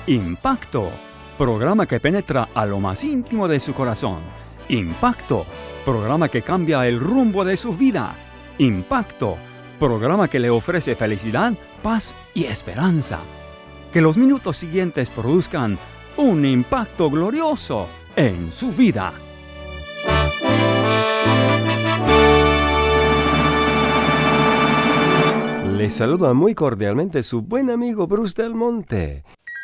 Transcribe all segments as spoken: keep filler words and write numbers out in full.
Impacto, programa que penetra a lo más íntimo de su corazón. Impacto, programa que cambia el rumbo de su vida. Impacto, programa que le ofrece felicidad, paz y esperanza. Que los minutos siguientes produzcan un impacto glorioso en su vida. Les saluda muy cordialmente su buen amigo Bruce Del Monte.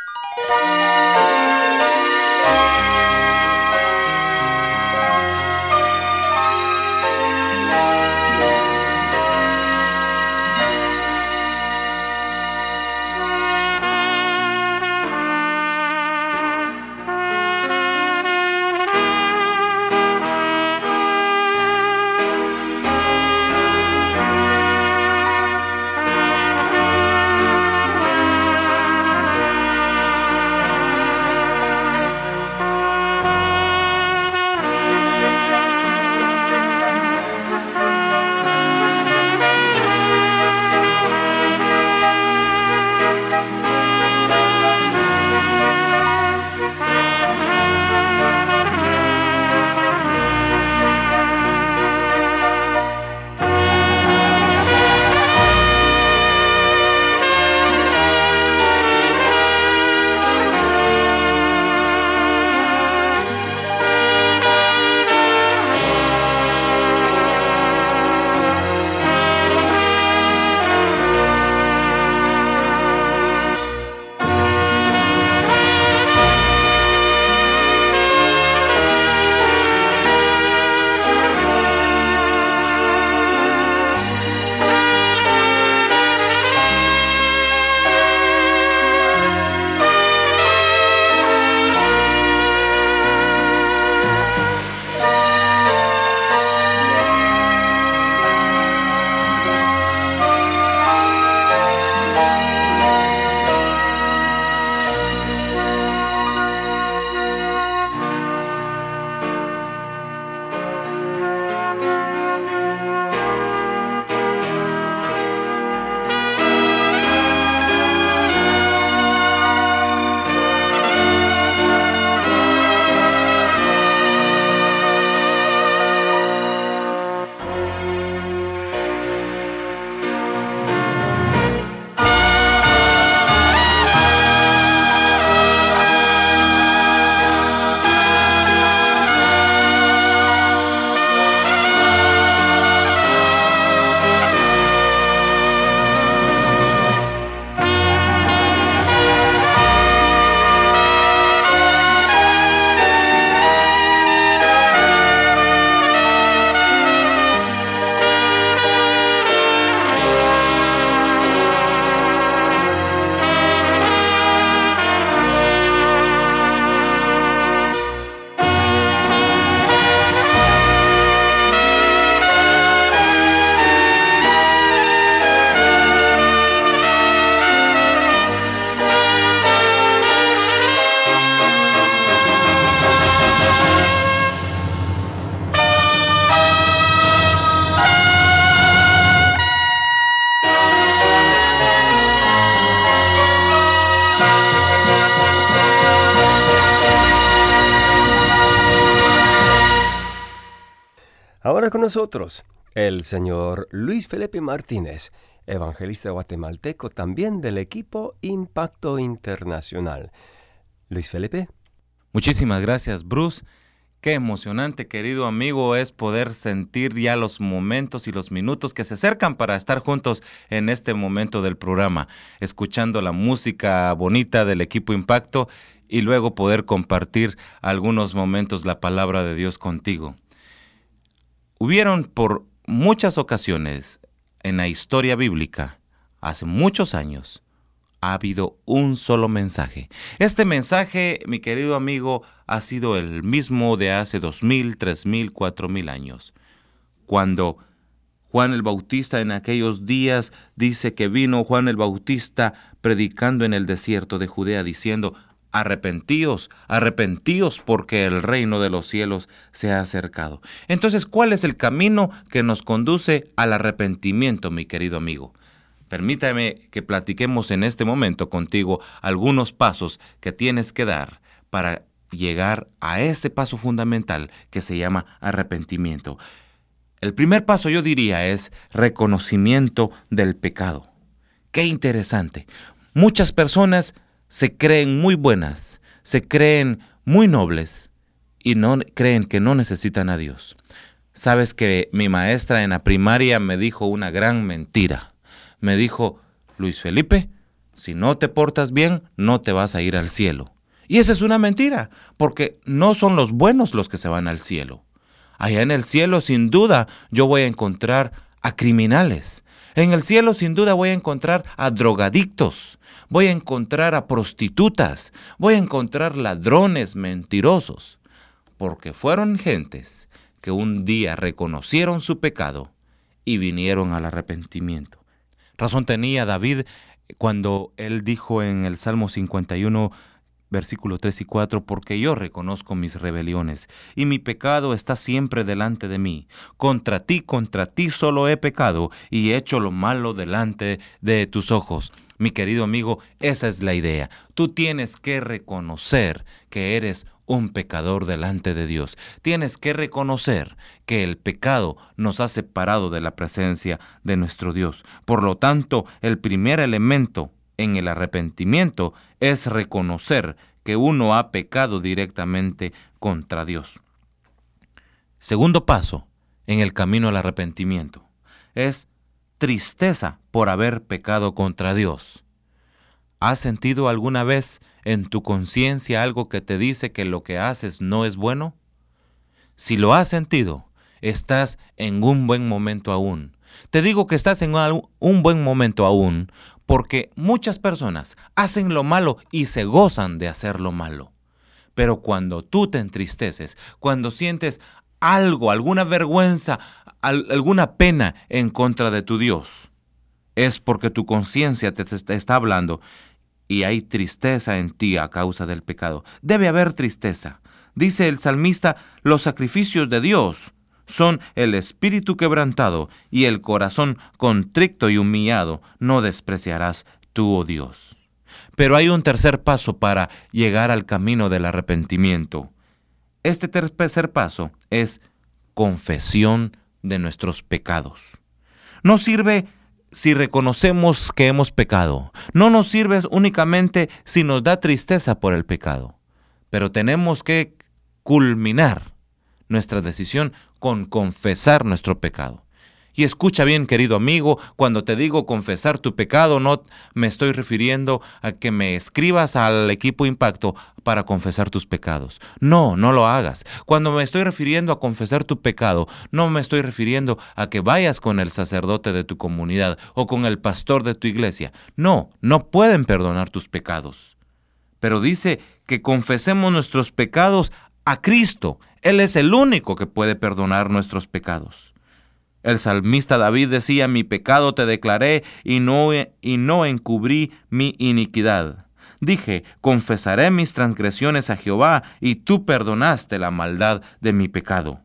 Ahora con nosotros, el señor Luis Felipe Martínez, evangelista guatemalteco, también del equipo Impacto Internacional. Luis Felipe. Muchísimas gracias, Bruce. Qué emocionante, querido amigo, es poder sentir ya los momentos y los minutos que se acercan para estar juntos en este momento del programa, escuchando la música bonita del equipo Impacto y luego poder compartir algunos momentos la palabra de Dios contigo. Hubieron por muchas ocasiones en la historia bíblica, hace muchos años, ha habido un solo mensaje. Este mensaje, mi querido amigo, ha sido el mismo de hace dos mil, tres mil, cuatro mil años. Cuando Juan el Bautista en aquellos días dice que vino Juan el Bautista predicando en el desierto de Judea diciendo: arrepentíos, arrepentíos porque el reino de los cielos se ha acercado. Entonces, ¿cuál es el camino que nos conduce al arrepentimiento, mi querido amigo? Permítame que platiquemos en este momento contigo algunos pasos que tienes que dar para llegar a ese paso fundamental que se llama arrepentimiento. El primer paso, yo diría, es reconocimiento del pecado. Qué interesante. Muchas personas se creen muy buenas, se creen muy nobles y no creen que no necesitan a Dios. Sabes que mi maestra en la primaria me dijo una gran mentira. Me dijo: Luis Felipe, si no te portas bien, no te vas a ir al cielo. Y esa es una mentira, porque no son los buenos los que se van al cielo. Allá en el cielo, sin duda, yo voy a encontrar a criminales. En el cielo, sin duda, voy a encontrar a drogadictos. Voy a encontrar a prostitutas. Voy a encontrar ladrones mentirosos. Porque fueron gentes que un día reconocieron su pecado y vinieron al arrepentimiento. Razón tenía David cuando él dijo en el Salmo cincuenta y uno, versículo tres y cuatro, porque yo reconozco mis rebeliones, y mi pecado está siempre delante de mí. Contra ti, contra ti solo he pecado, y he hecho lo malo delante de tus ojos. Mi querido amigo, esa es la idea. Tú tienes que reconocer que eres un pecador delante de Dios. Tienes que reconocer que el pecado nos ha separado de la presencia de nuestro Dios. Por lo tanto, el primer elemento en el arrepentimiento es reconocer que uno ha pecado directamente contra Dios. Segundo paso en el camino al arrepentimiento es tristeza por haber pecado contra Dios. ¿Has sentido alguna vez en tu conciencia algo que te dice que lo que haces no es bueno? Si lo has sentido, estás en un buen momento aún. Te digo que estás en un buen momento aún porque muchas personas hacen lo malo y se gozan de hacer lo malo. Pero cuando tú te entristeces, cuando sientes algo, alguna vergüenza, al, alguna pena en contra de tu Dios, es porque tu conciencia te, te está hablando y hay tristeza en ti a causa del pecado. Debe haber tristeza. Dice el salmista, los sacrificios de Dios son el espíritu quebrantado y el corazón contrito y humillado no despreciarás tú, oh Dios. Pero hay un tercer paso para llegar al camino del arrepentimiento. Este tercer paso es confesión de nuestros pecados. No sirve si reconocemos que hemos pecado. No nos sirve únicamente si nos da tristeza por el pecado. Pero tenemos que culminar nuestra decisión con confesar nuestro pecado. Y escucha bien, querido amigo, cuando te digo confesar tu pecado, no me estoy refiriendo a que me escribas al equipo Impacto para confesar tus pecados. No, no lo hagas. Cuando me estoy refiriendo a confesar tu pecado, no me estoy refiriendo a que vayas con el sacerdote de tu comunidad o con el pastor de tu iglesia. No, no pueden perdonar tus pecados. Pero dice que confesemos nuestros pecados a Cristo. Él es el único que puede perdonar nuestros pecados. El salmista David decía, mi pecado te declaré y no, y no encubrí mi iniquidad. Dije, confesaré mis transgresiones a Jehová, y tú perdonaste la maldad de mi pecado.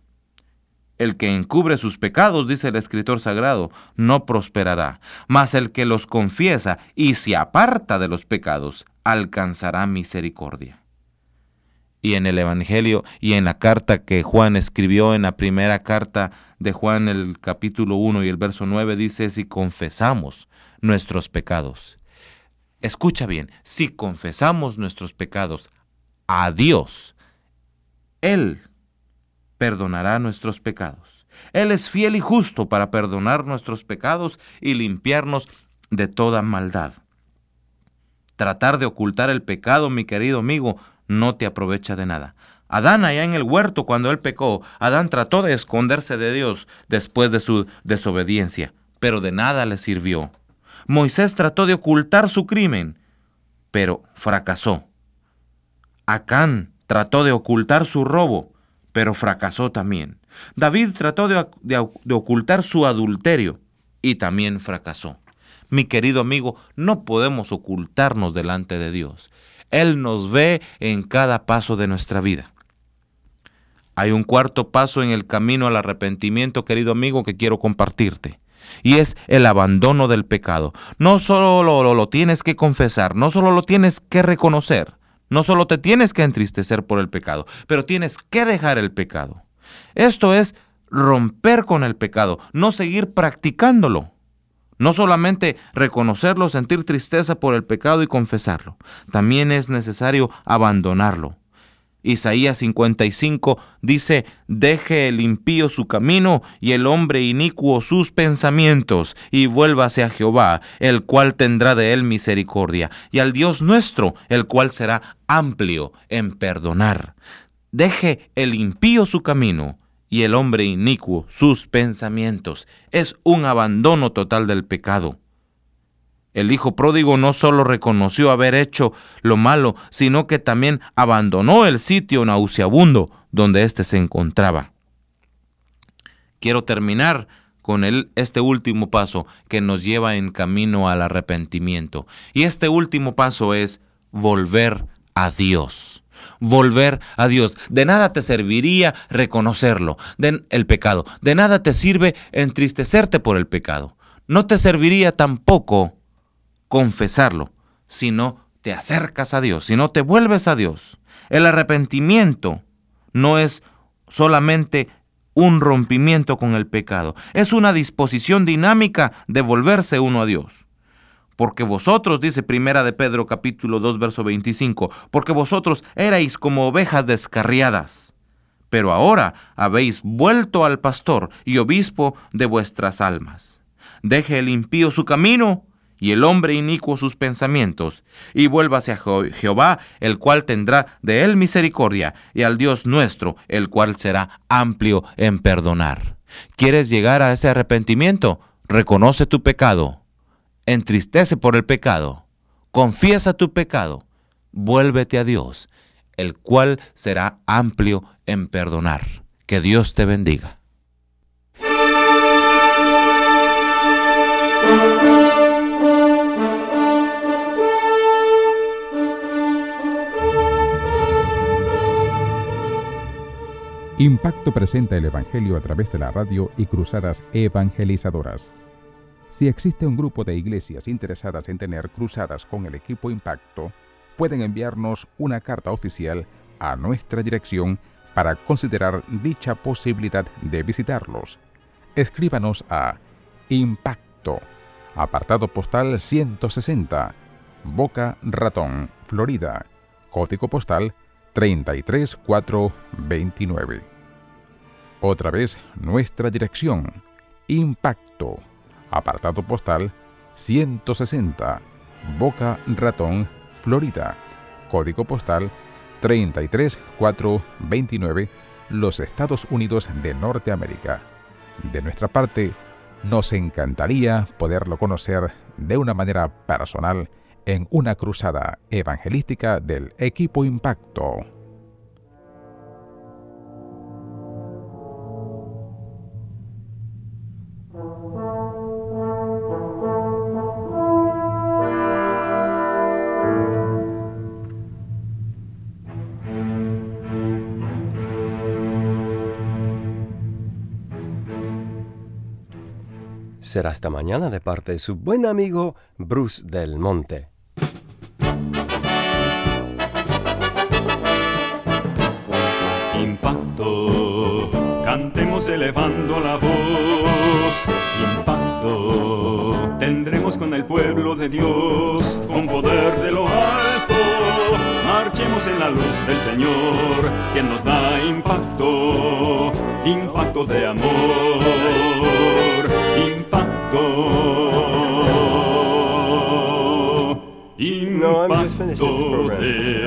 El que encubre sus pecados, dice el escritor sagrado, no prosperará, mas el que los confiesa y se aparta de los pecados, alcanzará misericordia. Y en el Evangelio y en la carta que Juan escribió, en la primera carta de Juan, el capítulo uno y el verso nueve, dice, si confesamos nuestros pecados. Escucha bien, si confesamos nuestros pecados a Dios, Él perdonará nuestros pecados. Él es fiel y justo para perdonar nuestros pecados y limpiarnos de toda maldad. Tratar de ocultar el pecado, mi querido amigo, no te aprovecha de nada. Adán, allá en el huerto, cuando él pecó, Adán trató de esconderse de Dios después de su desobediencia, pero de nada le sirvió. Moisés trató de ocultar su crimen, pero fracasó. Acán trató de ocultar su robo, pero fracasó también. David trató de, de, de ocultar su adulterio y también fracasó. Mi querido amigo, no podemos ocultarnos delante de Dios. Él nos ve en cada paso de nuestra vida. Hay un cuarto paso en el camino al arrepentimiento, querido amigo, que quiero compartirte. y es el abandono del pecado. No solo lo, lo, lo tienes que confesar, no solo lo tienes que reconocer, no solo te tienes que entristecer por el pecado, pero tienes que dejar el pecado. Esto es romper con el pecado, no seguir practicándolo. No solamente reconocerlo, sentir tristeza por el pecado y confesarlo. También es necesario abandonarlo. Isaías cincuenta y cinco dice: deje el impío su camino y el hombre inicuo sus pensamientos, y vuélvase a Jehová, el cual tendrá de él misericordia, y al Dios nuestro, el cual será amplio en perdonar. Deje el impío su camino y el hombre inicuo sus pensamientos. Es un abandono total del pecado. El hijo pródigo no solo reconoció haber hecho lo malo, sino que también abandonó el sitio nauseabundo donde éste se encontraba. Quiero terminar con el, este último paso que nos lleva en camino al arrepentimiento. Y este último paso es volver a Dios. Volver a Dios. De nada te serviría reconocerlo, de, el pecado. De nada te sirve entristecerte por el pecado. No te serviría tampoco confesarlo, si no te acercas a Dios, si no te vuelves a Dios. El arrepentimiento no es solamente un rompimiento con el pecado, es una disposición dinámica de volverse uno a Dios. Porque vosotros, dice Primera de Pedro capítulo dos, verso veinticinco, porque vosotros erais como ovejas descarriadas, pero ahora habéis vuelto al pastor y obispo de vuestras almas. Deje el impío su camino y el hombre inicuo sus pensamientos, y vuélvase a Jehová, el cual tendrá de él misericordia, y al Dios nuestro, el cual será amplio en perdonar. ¿Quieres llegar a ese arrepentimiento? Reconoce tu pecado, entristece por el pecado, confiesa tu pecado, vuélvete a Dios, el cual será amplio en perdonar. Que Dios te bendiga. Impacto presenta el Evangelio a través de la radio y cruzadas evangelizadoras. Si existe un grupo de iglesias interesadas en tener cruzadas con el equipo Impacto, pueden enviarnos una carta oficial a nuestra dirección para considerar dicha posibilidad de visitarlos. Escríbanos a Impacto, apartado postal ciento sesenta, Boca Ratón, Florida, código postal treinta y tres mil cuatrocientos veintinueve. Otra vez, nuestra dirección: Impacto, apartado postal ciento sesenta, Boca Ratón, Florida, código postal treinta y tres mil cuatrocientos veintinueve, los Estados Unidos de Norteamérica. De nuestra parte, nos encantaría poderlo conocer de una manera personal en una cruzada evangelística del equipo Impacto. Será hasta mañana de parte de su buen amigo Bruce Del Monte. Impacto, cantemos elevando la voz. Impacto, tendremos con el pueblo de Dios, con poder de lo alto. Marchemos en la luz del Señor, quien nos da impacto, impacto de amor. Impacto, No, I'm just finishing this impacto program. de